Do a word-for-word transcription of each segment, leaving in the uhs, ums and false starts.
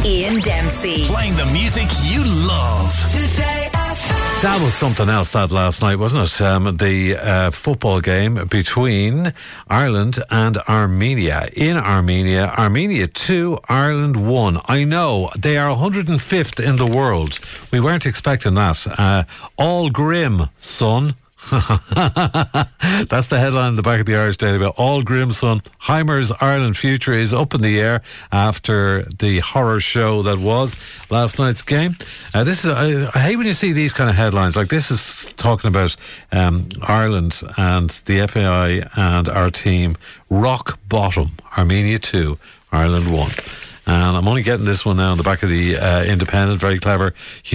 Ian Dempsey. Playing the music you love. Today F M. That was something else that last night, wasn't it? Um, the uh, football game between Ireland and Armenia. In Armenia, Armenia two, Ireland one. I know, they are one hundred fifth in the world. We weren't expecting that. Uh, all grim, son. That's the headline in the back of the Irish Daily Mail. All grim, son. Heimer's Ireland future is up in the air after the horror show that was last night's game. Uh, this is I, I hate when you see these kind of headlines. Like this is talking about um, Ireland and the F A I and our team rock bottom. Armenia two, Ireland one. And I'm only getting this one now on the back of the uh, Independent. Very clever.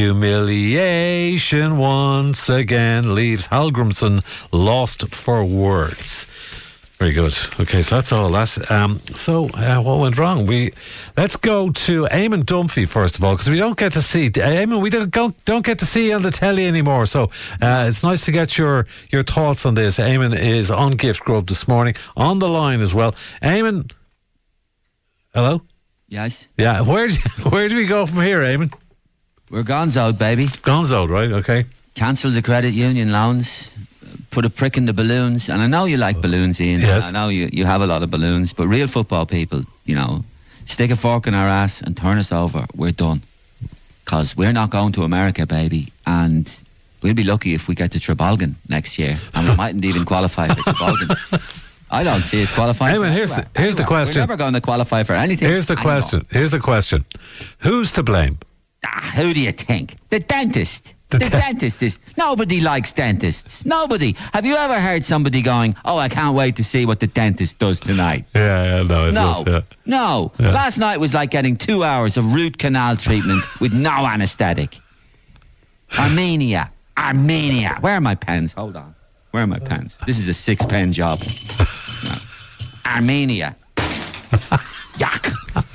Humiliation once again leaves Hallgrimsson lost for words. Very good. Okay, so that's all that. Um, so, uh, what went wrong? We let's go to Eamon Dunphy first of all, because we don't get to see Eamon. We don't don't get to see you on the telly anymore. So uh, it's nice to get your your thoughts on this. Eamon is on Gift Grub this morning, on the line as well. Eamon, hello. Yes. Yeah, where do, where do we go from here, Eamon? We're gonzoed, baby. Gonzoed, right? Okay. Cancel the credit union loans, put a prick in the balloons. And I know you like balloons, Ian. Yes. I know you, you have a lot of balloons. But real football people, you know, stick a fork in our ass and turn us over. We're done. Because we're not going to America, baby. And we'll be lucky if we get to Trabolgan next year. And we mightn't even qualify for Trabolgan. I don't see us qualifying. Anyway, here's the, here's the question. We're never going to qualify for anything. Here's the anymore. question. Here's the question. Who's to blame? Ah, who do you think? The dentist. The The, de- dentist is... Nobody likes dentists. Nobody. Have you ever heard somebody going, oh, I can't wait to see what the dentist does tonight? Yeah, yeah, no, it No. was, yeah. No. Yeah. Last night was like getting two hours of root canal treatment with no anaesthetic. Armenia. Armenia. Where are my pens? Hold on. Where are my pens? This is a six-pen job. No. Armenia. Yuck.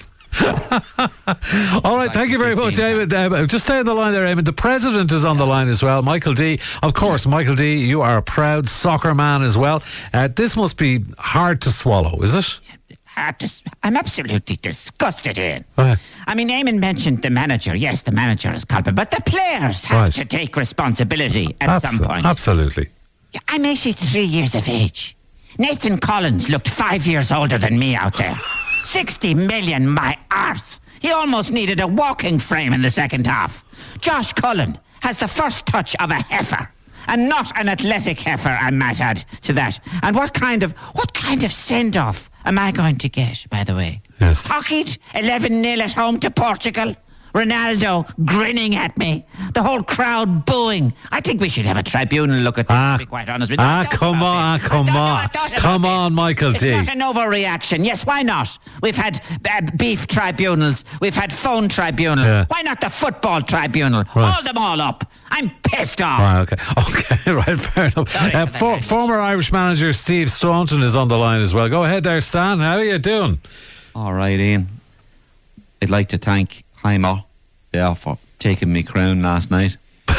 All right, thank you very much, Eamon. Uh, just stay on the line there, Eamon. The president is on the line as well, Michael D. Of course, Michael D., you are a proud soccer man as well. Uh, this must be hard to swallow, is it? Hard to, I'm absolutely disgusted, Ian. Right. I mean, Eamon mentioned the manager. Yes, the manager is culpable, but the players have Right. to take responsibility at Abso- some point. Absolutely. I'm eighty-three years of age. Nathan Collins looked five years older than me out there. sixty million, my arse. He almost needed a walking frame in the second half. Josh Cullen has the first touch of a heifer. And not an athletic heifer, I might add to that. And what kind of what kind of send-off am I going to get, by the way? Yes. Hockeyed eleven nil at home to Portugal. Ronaldo grinning at me. The whole crowd booing. I think we should have a tribunal look at this, Ah, to be quite honest with you. I ah thought come about on, this. I come thought- no, on. I thought about Come this. on, Michael it's D. It's not an overreaction. Yes, why not? We've had uh, beef tribunals. We've had phone tribunals. Yeah. Why not the football tribunal? Right. Hold them all up. I'm pissed off. Right, okay. Okay, right, fair enough. Sorry Uh, for that for, language. former Irish manager Steve Staunton is on the line as well. Go ahead there, Stan. How are you doing? All right, Ian. I'd like to thank Heimer there for taking me crown last night.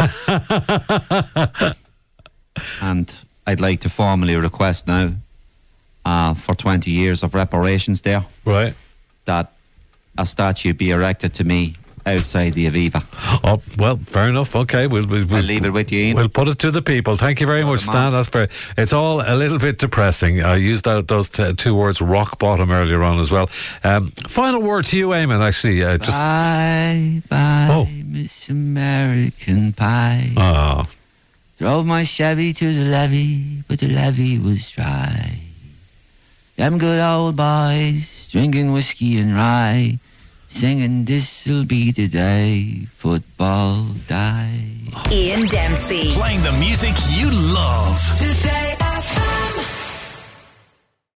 And I'd like to formally request now uh, for twenty years of reparations there Right. that a statue be erected to me outside the Aviva. Oh, well, fair enough. Okay, we'll, we'll, we'll I'll leave it with you, Ian. We'll put it to the people. Thank you very Put much, them Stan. on. That's very. It's all a little bit depressing. I used that, those t- two words, rock bottom, earlier on as well. Um, final word to you, Eamon. Actually, uh, just. Bye, bye, Oh. Miss American Pie. Oh, Drove my Chevy to the levee, but the levee was dry. Them good old boys drinking whiskey and rye, singing this'll be the day football die. Ian Dempsey. Playing the music you love. Today